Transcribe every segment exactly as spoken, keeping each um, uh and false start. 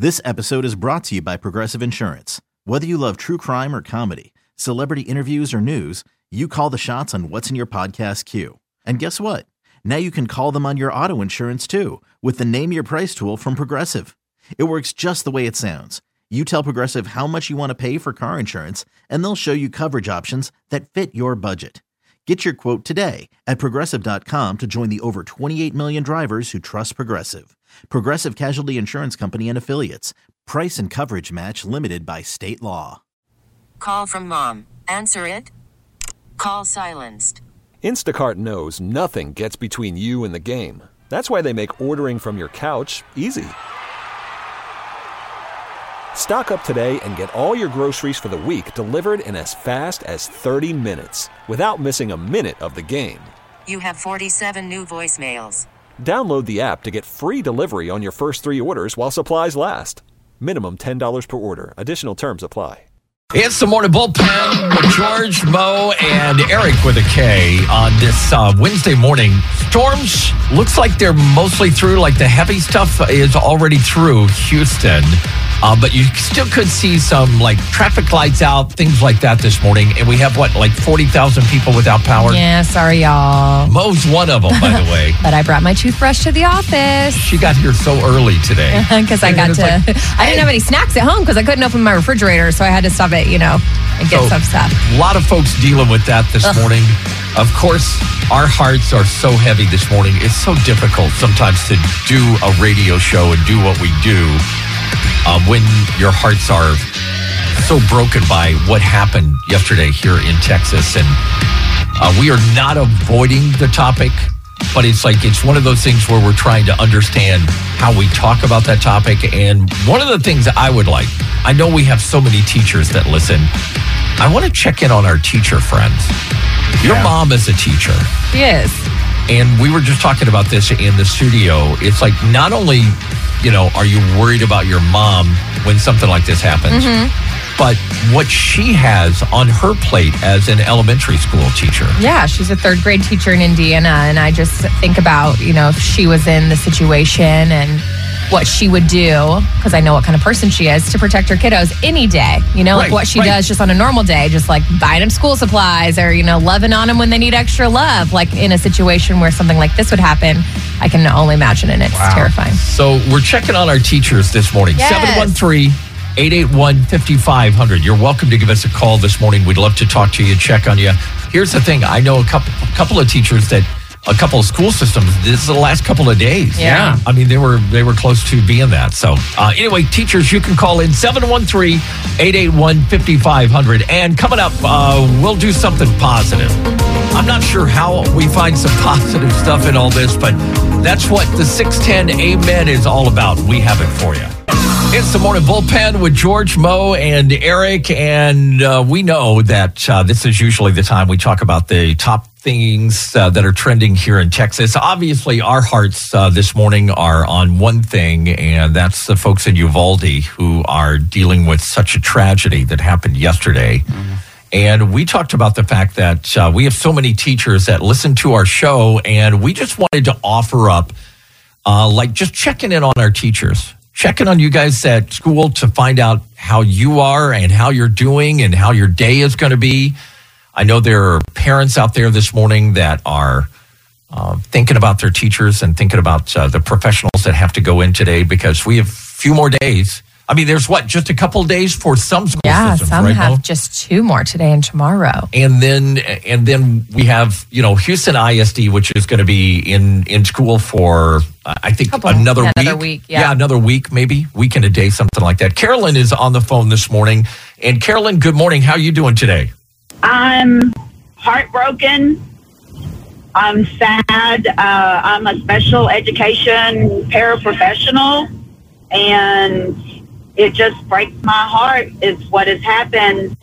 This episode is brought to you by Progressive Insurance. Whether you love true crime or comedy, celebrity interviews or news, you call the shots on what's in your podcast queue. And guess what? Now you can call them on your auto insurance too with the Name Your Price tool from Progressive. It works just the way it sounds. You tell Progressive how much you want to pay for car insurance, and they'll show you coverage options that fit your budget. Get your quote today at Progressive dot com to join the over twenty-eight million drivers who trust Progressive. Progressive Casualty Insurance Company and Affiliates. Price and coverage match limited by state law. Call from mom. Answer it. Call silenced. Instacart knows nothing gets between you and the game. That's why they make ordering from your couch easy. Stock up today and get all your groceries for the week delivered in as fast as thirty minutes without missing a minute of the game. You have forty-seven new voicemails. Download the app to get free delivery on your first three orders while supplies last. Minimum ten dollars per order. Additional terms apply. It's the Morning Bullpen with George, Mo, and Eric with a K on this uh, Wednesday morning. Storms, looks like they're mostly through, like the heavy stuff is already through Houston. Uh, but you still could see some, like, traffic lights out, things like that this morning. And we have, what, like forty thousand people without power? Yeah, sorry, y'all. Mo's one of them, by the way. But I brought my toothbrush to the office. She got here so early today. Because I got to, like, I didn't have any snacks at home because I couldn't open my refrigerator. So I had to stop it, you know, and get so, some stuff. A lot of folks dealing with that this Ugh. morning. Of course, our hearts are so heavy this morning. It's so difficult sometimes to do a radio show and do what we do. Uh, when your hearts are so broken by what happened yesterday here in Texas. And uh, we are not avoiding the topic, but it's like it's one of those things where we're trying to understand how we talk about that topic. And one of the things I would like, I know we have so many teachers that listen. I want to check in on our teacher friends. Your yeah. mom is a teacher. She is. And we were just talking about this in the studio. It's like not only... you know, are you worried about your mom when something like this happens? Mm-hmm. But what she has on her plate as an elementary school teacher. Yeah, she's a third grade teacher in Indiana. And I just think about, you know, if she was in the situation and what she would do, because I know what kind of person she is, to protect her kiddos any day. You know, right, like what she right. does just on a normal day, just like buying them school supplies or, you know, loving on them when they need extra love. Like in a situation where something like this would happen, I can only imagine, and it's wow. terrifying. So we're checking on our teachers this morning. Yes. seven one three, eight eight one, five five zero zero. You're welcome to give us a call this morning. We'd love to talk to you, check on you. Here's the thing. I know a couple, a couple of teachers that a couple of school systems, this is the last couple of days. Yeah. I mean, they were they were close to being that. So uh, anyway, teachers, you can call in seven one three, eight eight one, five five zero zero. And coming up, uh, we'll do something positive. I'm not sure how we find some positive stuff in all this, but that's what the six ten Amen is all about. We have it for you. It's the Morning Bullpen with George, Mo, and Eric. And uh, we know that uh, this is usually the time we talk about the top things uh, that are trending here in Texas. Obviously, our hearts uh, this morning are on one thing, and that's the folks in Uvalde who are dealing with such a tragedy that happened yesterday. Mm-hmm. And we talked about the fact that uh, we have so many teachers that listen to our show, and we just wanted to offer up, uh, like, just checking in on our teachers. Checking on you guys at school to find out how you are and how you're doing and how your day is going to be. I know there are parents out there this morning that are uh, thinking about their teachers and thinking about uh, the professionals that have to go in today because we have a few more days. I mean, there's what, just a couple of days for some school yeah, systems, some right, have Mo? just two more today and tomorrow. And then and then we have, you know, Houston I S D, which is going to be in, in school for, uh, I think, couple, another yeah, week. Another week, yeah. Yeah, another week, maybe. Week and a day, something like that. Carolyn is on the phone this morning. And Carolyn, good morning. How are you doing today? I'm heartbroken. I'm sad. Uh, I'm a special education paraprofessional, and it just breaks my heart is what has happened.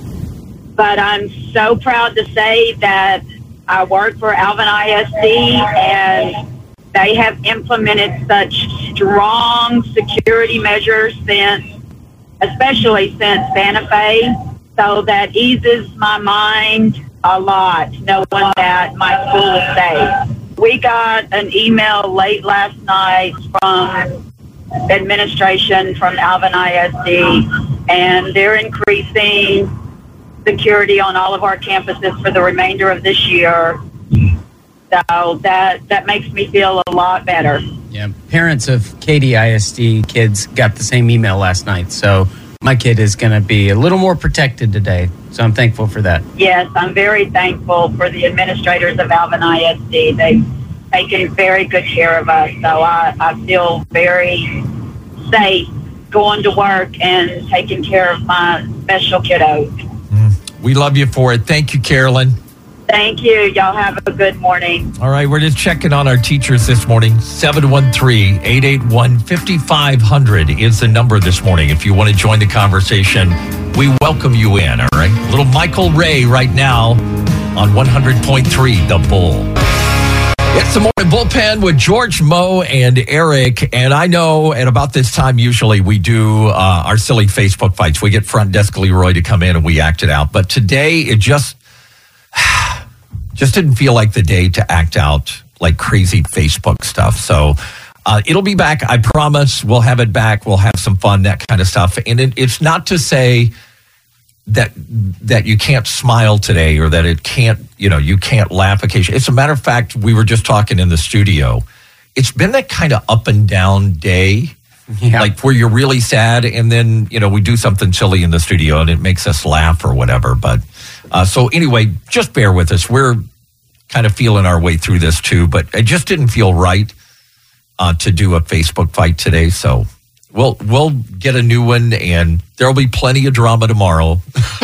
But I'm so proud to say that I work for Alvin I S D, and they have implemented such strong security measures since, especially since Santa Fe. So that eases my mind a lot, knowing that my school is safe. We got an email late last night from administration from Alvin I S D, and they're increasing security on all of our campuses for the remainder of this year. So that that makes me feel a lot better. Yeah, parents of Katy I S D kids got the same email last night, so my kid is going to be a little more protected today. So I'm thankful for that. Yes, I'm very thankful for the administrators of Alvin I S D. They've taken very good care of us, so I, I feel very safe going to work and taking care of my special kiddos. Mm. We love you for it. Thank you, Carolyn. Thank you. Y'all have a good morning. All right, we're just checking on our teachers this morning. seven one three, eight eight one, five five zero zero is the number this morning. If you want to join the conversation, we welcome you in, all right? Little Michael Ray right now on one hundred point three The Bull. It's the Morning Bullpen with George, Mo, and Eric. And I know at about this time, usually we do uh, our silly Facebook fights. We get Front Desk Leroy to come in and we act it out. But today, it just... just didn't feel like the day to act out like crazy Facebook stuff. So uh, it'll be back. I promise we'll have it back. We'll have some fun, that kind of stuff. And it, it's not to say that that you can't smile today or that it can't, you know, you can't laugh occasionally. It's a matter of fact, we were just talking in the studio. It's been that kind of up and down day, yeah. Like where you're really sad and then, you know, we do something silly in the studio and it makes us laugh or whatever. But Uh, so anyway, just bear with us. We're kind of feeling our way through this too, but it just didn't feel right uh, to do a Facebook fight today. So we'll we'll get a new one, and there'll be plenty of drama tomorrow.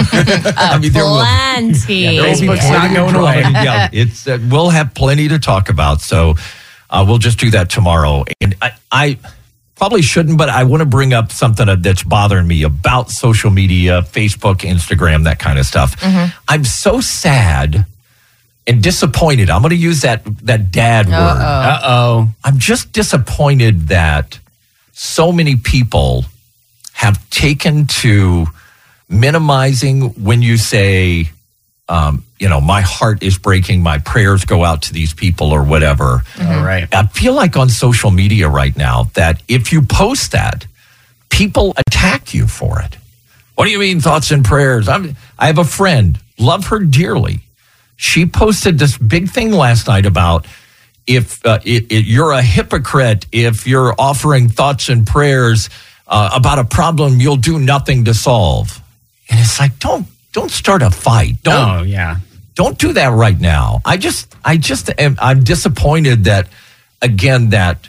I mean, there plenty. Yeah, Facebook's not going away. Yeah, it's uh, we'll have plenty to talk about. So uh, we'll just do that tomorrow. And I. I Probably shouldn't, but I want to bring up something that's bothering me about social media, Facebook, Instagram, that kind of stuff. Mm-hmm. I'm so sad and disappointed. I'm going to use that that dad Uh-oh. word. Uh-oh. I'm just disappointed that so many people have taken to minimizing when you say, um, you know, my heart is breaking, my prayers go out to these people or whatever. Mm-hmm. All right. I feel like on social media right now that if you post that, people attack you for it. What do you mean thoughts and prayers? I'm, I have a friend, love her dearly. She posted this big thing last night about if uh, it, it, you're a hypocrite, if you're offering thoughts and prayers uh, about a problem you'll do nothing to solve. And it's like, don't don't start a fight. Don't, oh, yeah. Don't do that right now. I just, I just am, I'm disappointed that, again, that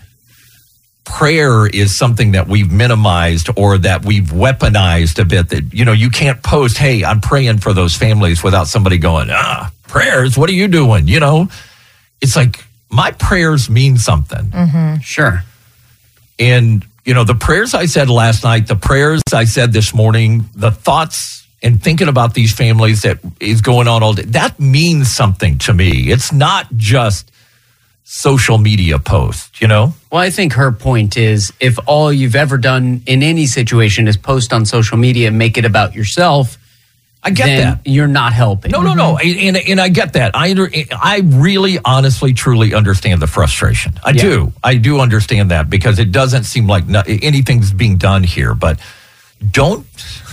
prayer is something that we've minimized or that we've weaponized a bit. That, you know, you can't post, hey, I'm praying for those families without somebody going, ah, prayers, what are you doing? You know, it's like my prayers mean something. Mm-hmm. Sure. And, you know, the prayers I said last night, the prayers I said this morning, the thoughts and thinking about these families that is going on all day, that means something to me. It's not just social media posts, you know? Well, I think her point is if all you've ever done in any situation is post on social media and make it about yourself, I get then that. You're not helping. No, no, no. And, and I get that. I under, I really, honestly, truly understand the frustration. I yeah. do. I do understand that because it doesn't seem like no, anything's being done here. But don't...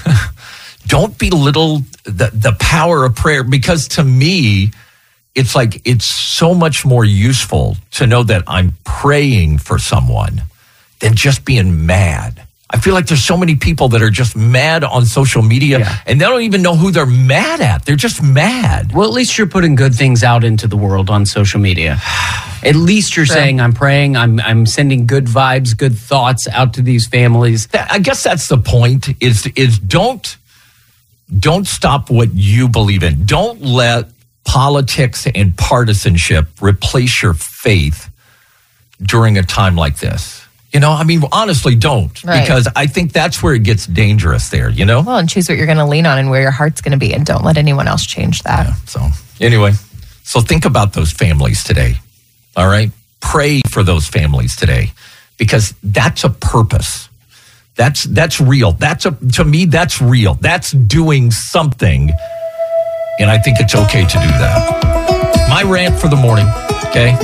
Don't belittle the, the power of prayer, because to me, it's like it's so much more useful to know that I'm praying for someone than just being mad. I feel like there's so many people that are just mad on social media yeah. and they don't even know who they're mad at. They're just mad. Well, at least you're putting good things out into the world on social media. At least you're sure. saying, I'm praying, I'm I'm sending good vibes, good thoughts out to these families. I guess that's the point, is is don't... Don't stop what you believe in. Don't let politics and partisanship replace your faith during a time like this. You know, I mean, honestly, don't. Right. Because I think that's where it gets dangerous there, you know? Well, and choose what you're going to lean on and where your heart's going to be, and don't let anyone else change that. Yeah, so, anyway, so think about those families today, all right? Pray for those families today, because that's a purpose. That's that's real. That's a to me, that's real. That's doing something. And I think it's okay to do that. My rant for the morning, okay?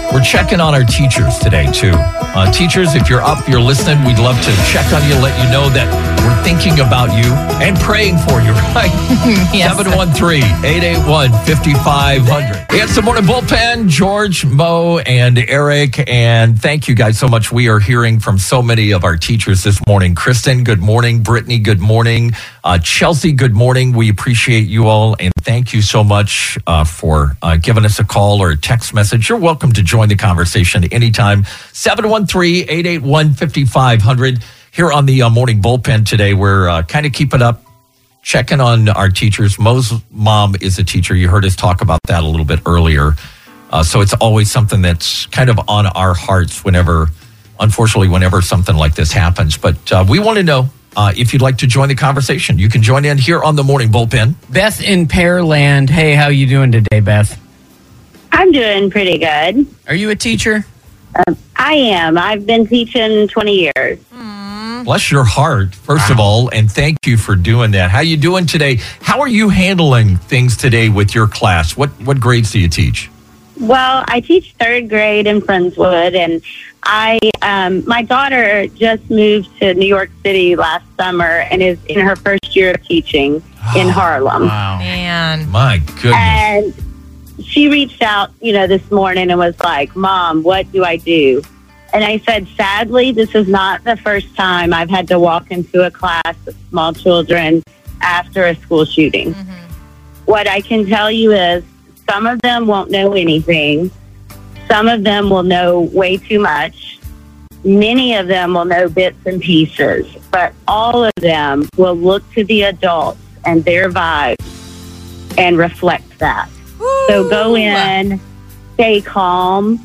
We're checking on our teachers today, too. Uh, teachers, if you're up, you're listening, we'd love to check on you, let you know that we're thinking about you and praying for you, right? Yes. seven one three, eight eight one, five five zero zero. It's the Morning Bullpen, George, Mo, and Eric. And thank you guys so much. We are hearing from so many of our teachers this morning. Kristen, good morning. Brittany, good morning. Uh, Chelsea, good morning. We appreciate you all. And thank you so much uh, for uh, giving us a call or a text message. You're welcome to join the conversation anytime. seven one three, eight eight one, five five zero zero. Here on the uh, Morning Bullpen today, we're uh, kind of keeping up, checking on our teachers. Mo's mom is a teacher. You heard us talk about that a little bit earlier. Uh, so it's always something that's kind of on our hearts whenever, unfortunately, whenever something like this happens. But uh, we want to know uh, if you'd like to join the conversation. You can join in here on the Morning Bullpen. Beth in Pearland. Hey, how you doing today, Beth? I'm doing pretty good. Are you a teacher? Um, I am. I've been teaching twenty years. Bless your heart, first of all, and thank you for doing that. How you doing today? How are you handling things today with your class? What what grades do you teach? Well, I teach third grade in Friendswood, and I um, my daughter just moved to New York City last summer and is in her first year of teaching in Harlem. Wow. Man. My goodness. And she reached out, you know, this morning and was like, "Mom, what do I do?" And I said, sadly, this is not the first time I've had to walk into a class of small children after a school shooting. Mm-hmm. What I can tell you is some of them won't know anything. Some of them will know way too much. Many of them will know bits and pieces. But all of them will look to the adults and their vibes and reflect that. Woo! So go in, stay calm.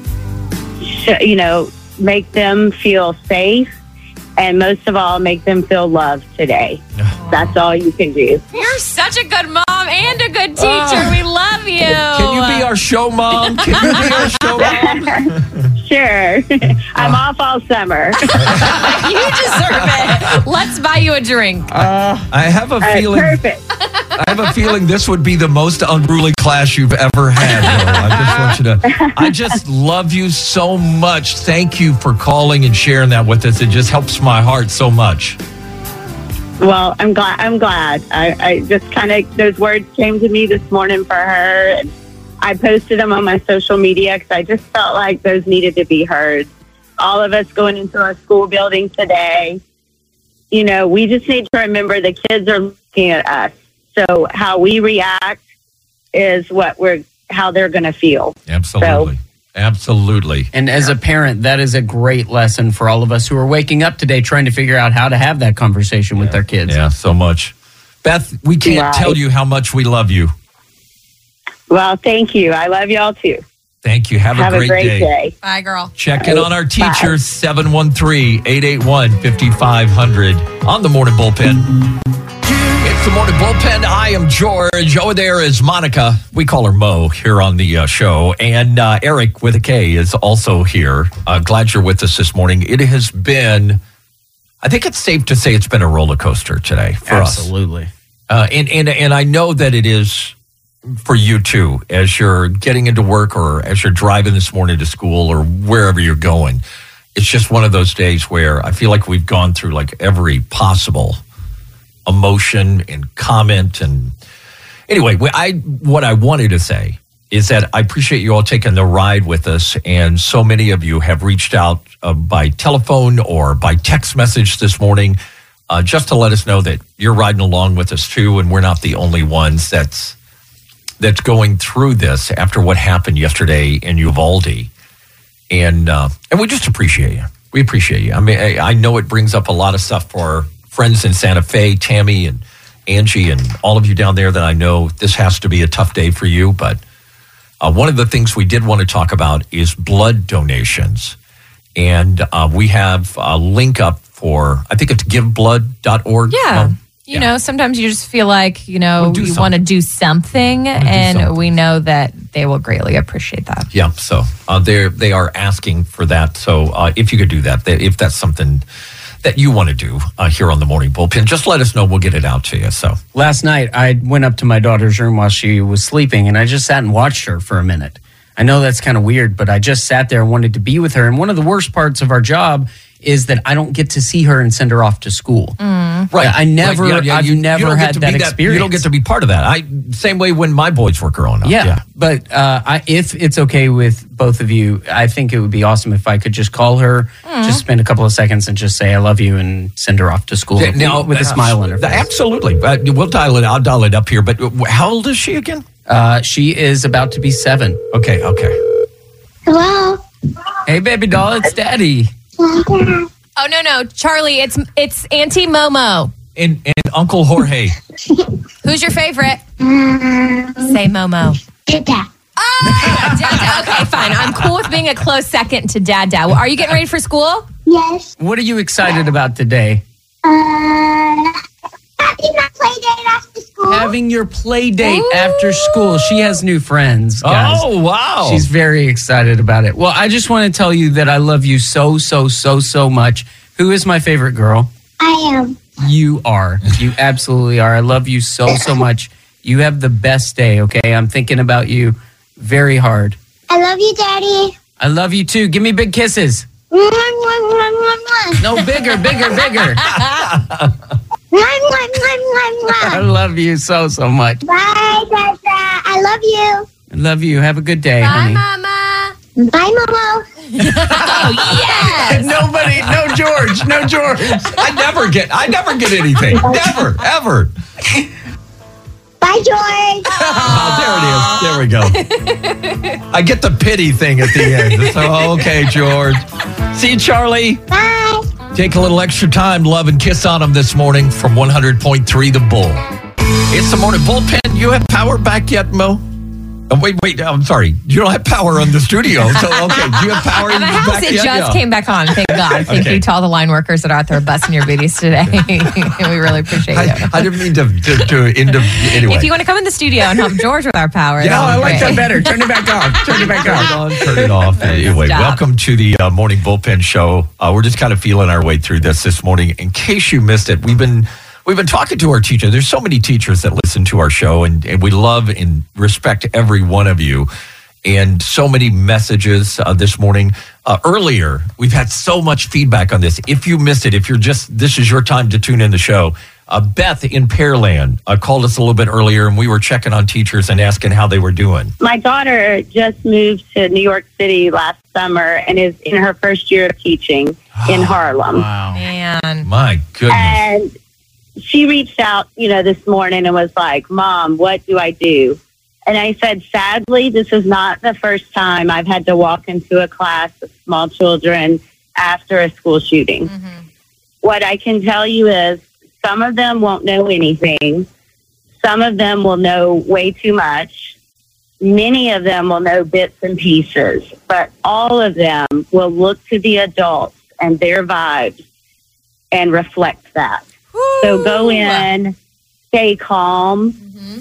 You know, make them feel safe, and most of all, make them feel loved today. That's all you can do. You're such a good mom and a good teacher. Oh. We love you. Can you be our show mom? Can you be our show mom? Sure. I'm off all summer. You deserve it. Let's buy you a drink. Uh, I have a Uh, feeling. perfect. I have a feeling this would be the most unruly class you've ever had. Though. I just want you to. I just love you so much. Thank you for calling and sharing that with us. It just helps my heart so much. Well, I'm glad. I'm glad. I, I just kind of, those words came to me this morning for her, and I posted them on my social media because I just felt like those needed to be heard. All of us going into our school building today, you know, we just need to remember the kids are looking at us. So how we react is what we're, how they're going to feel. Absolutely. So, Absolutely. And as a parent, that is a great lesson for all of us who are waking up today trying to figure out how to have that conversation yeah. with their kids. Yeah, so much. Beth, we can't right. tell you how much we love you. Well, thank you. I love y'all too. Thank you. Have, Have a, great a great day. day. Bye, girl. Check in on our teachers, seven one three, eight eight one, five five zero zero on the Morning Bullpen. It's the Morning Bullpen. I am George. Over there is Monica. We call her Mo here on the uh, show. And uh, Eric with a K is also here. Uh, glad you're with us this morning. It has been, I think it's safe to say it's been a roller coaster today for Absolutely. us. Absolutely. Uh, and, and, and I know that it is for you too, as you're getting into work or as you're driving this morning to school or wherever you're going. It's just one of those days where I feel like we've gone through like every possible emotion and comment. And anyway, I what I wanted to say is that I appreciate you all taking the ride with us. And so many of you have reached out uh, by telephone or by text message this morning uh, just to let us know that you're riding along with us too. And we're not the only ones that's that's going through this after what happened yesterday in Uvalde. And uh, and we just appreciate you. We appreciate you. I mean, I, I know it brings up a lot of stuff for our friends in Santa Fe, Tammy and Angie and all of you down there that I know this has to be a tough day for you. But uh, one of the things we did want to talk about is blood donations. And uh, we have a link up for, I think it's give blood dot org. Yeah. Um, You know, sometimes you just feel like, you know, We'll you want to do something, and something. we know that they will greatly appreciate that. Yeah, so uh, they they are asking for that. So uh, if you could do that, if that's something that you want to do uh, here on the Morning Bullpen, just let us know. We'll get it out to you. So last night, I went up to my daughter's room while she was sleeping, and I just sat and watched her for a minute. I know that's kind of weird, but I just sat there and wanted to be with her. And one of the worst parts of our job is that I don't get to see her and send her off to school. Mm. Right. I never, Right. Yeah, yeah, I've you- you never don't get had to that be experience. You don't get to be part of that. I same way when my boys were growing up. Yeah, Yeah. but uh, I, if it's okay with both of you, I think it would be awesome if I could just call her, just spend a couple of seconds and just say I love you and send her off to school Yeah, with, now, with a uh, smile on her face. Absolutely. Uh, we'll dial it. I'll dial it up here. But uh, how old is she again? Uh, she is about to be seven. Okay. Okay. Hello. Hey, baby doll, it's Daddy. Oh no, no, Charlie, it's it's Auntie Momo. And and Uncle Jorge. Who's your favorite? Say Momo. Dada. Oh, Dada. Okay, fine. I'm cool with being a close second to Dada. Are you getting ready for school? Yes. What are you excited about today? Uh, having my play date after school. Having your play date Ooh. after school. She has new friends, guys. Oh, wow. She's very excited about it. Well, I just want to tell you that I love you so, so, so, so much. Who is my favorite girl? I am. You are. You absolutely are. I love you so, so much. You have the best day, okay? I'm thinking about you very hard. I love you, Daddy. I love you too. Give me big kisses. Mwah, mwah, mwah, mwah, mwah. No, bigger, bigger, bigger. Mwah, mwah, mwah, mwah, I mwah. love you so, so much. Bye, Dada. I love you. I love you. Have a good day, Bye, honey. Mama. Bye, Momo. Oh yes. Nobody, no George, no George. I never get, I never get anything. Never, ever. Bye, George. Oh, there it is. There we go. I get the pity thing at the end. So, okay, George. See you, Charlie. Bye. Take a little extra time, love and kiss on him this morning from one hundred point three The Bull. It's the morning bullpen. You have power back yet, Mo? Oh, wait, wait. I'm sorry. You don't have power in the studio. So, okay. Do you have power in The the house, back it yet? just Yeah. came back on. Thank God. Thank Okay. you to all the line workers that are out there busting your booties today. We really appreciate you. I, I didn't mean to, to, to end up, anyway. If you want to come in the studio and help George with our power, Yeah, that would I be like that great. better. Turn it back off. Turn it back Turn it off. on, turn it off. Anyway, Stop. welcome to the uh, morning bullpen show. Uh, we're just kind of feeling our way through this this morning. In case you missed it, we've been we've been talking to our teacher. There's so many teachers that listen to our show, and, and we love and respect every one of you. And so many messages uh, this morning. Uh, earlier, we've had so much feedback on this. If you missed it, if you're just this is your time to tune in the show. Uh, Beth in Pearland uh, called us a little bit earlier, and we were checking on teachers and asking how they were doing. My daughter just moved to New York City last summer and is in her first year of teaching in Harlem. Wow. Man. My goodness. And she reached out, you know, this morning and was like, Mom, what do I do? And I said, sadly, this is not the first time I've had to walk into a class of small children after a school shooting. Mm-hmm. What I can tell you is some of them won't know anything. Some of them will know way too much. Many of them will know bits and pieces, but all of them will look to the adults and their vibes and reflect that. So go in, stay calm, Mm-hmm.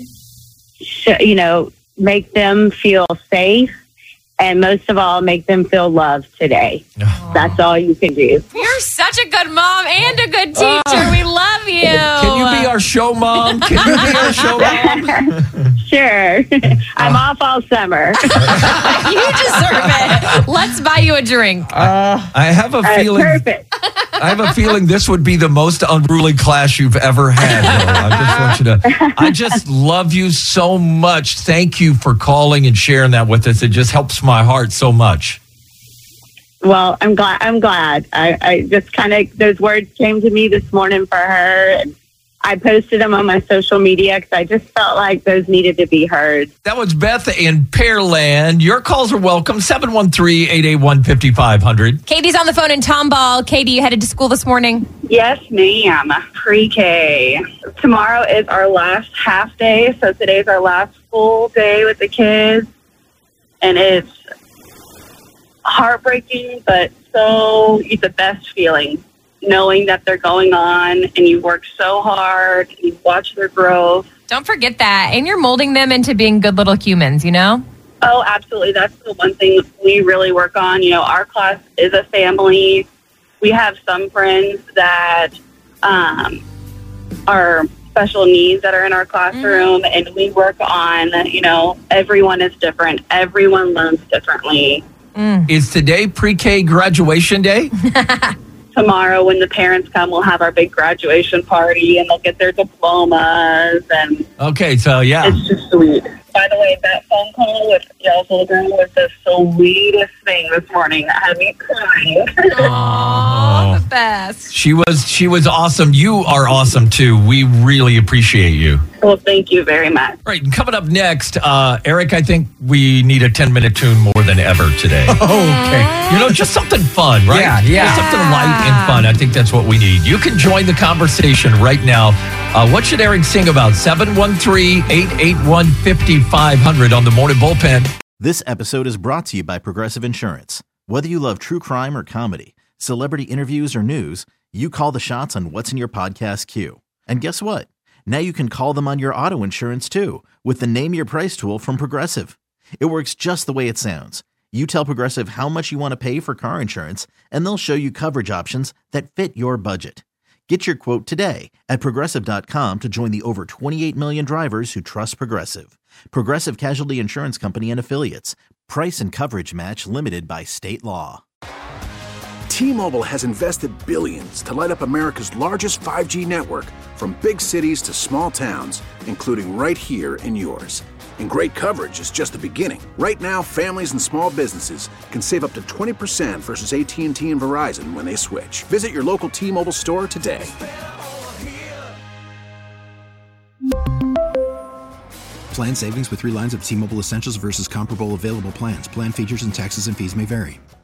sh- you know, make them feel safe, and most of all, make them feel loved today. That's all you can do. You're such a good mom and a good teacher. We love you. Can you be our show mom? Can you be our show mom? Sure. I'm off all summer. You deserve it. Let's buy you a drink. I have a Uh, feeling. perfect. I have a feeling this would be the most unruly class you've ever had. Though. I just want you to. I just love you so much. Thank you for calling and sharing that with us. It just helps my heart so much. Well, I'm glad. I'm glad. I, I just kind of those words came to me this morning for her, and I posted them on my social media because I just felt like those needed to be heard. That was Beth in Pearland. Your calls are welcome. seven one three, eight eight one, five five zero zero. Katie's on the phone in Tomball. Katie, you headed to school this morning? Yes, ma'am. Pre-K. Tomorrow is our last half day, so today's our last full day with the kids, and it's heartbreaking, but so it's the best feeling, knowing that they're going on, and you work so hard, and you watch their growth. Don't forget that. And you're molding them into being good little humans, you know? Oh, absolutely. That's the one thing we really work on. You know, our class is a family. We have some friends that um, are special needs that are in our classroom, and we work on, you know, everyone is different. Everyone learns differently. Mm. Is today pre-K graduation day? Tomorrow, when the parents come, we'll have our big graduation party, and they'll get their diplomas, and Okay, so yeah. it's just sweet. By the way, that phone call with y'all's little girl was the sweetest thing this morning. That had me crying. Aw, the best. She was she was awesome. You are awesome too. We really appreciate you. Well, thank you very much. All right, and coming up next, uh, Eric, I think we need a ten-minute tune more than ever today. Okay. You know, just something fun, right? Yeah, yeah. Just something light and fun. I think that's what we need. You can join the conversation right now. Uh, what should Eric sing about? seven one three, eight eight one, five five zero zero on the Morning Bullpen. This episode is brought to you by Progressive Insurance. Whether you love true crime or comedy, celebrity interviews or news, you call the shots on what's in your podcast queue. And guess what? Now you can call them on your auto insurance too with the Name Your Price tool from Progressive. It works just the way it sounds. You tell Progressive how much you want to pay for car insurance, and they'll show you coverage options that fit your budget. Get your quote today at Progressive dot com to join the over twenty-eight million drivers who trust Progressive. Progressive Casualty Insurance Company and Affiliates. Price and coverage match limited by state law. T-Mobile has invested billions to light up America's largest five G network, from big cities to small towns, including right here in yours. And great coverage is just the beginning. Right now, families and small businesses can save up to twenty percent versus A T and T and Verizon when they switch. Visit your local T-Mobile store today. Plan savings with three lines of T-Mobile Essentials versus comparable available plans. Plan features and taxes and fees may vary.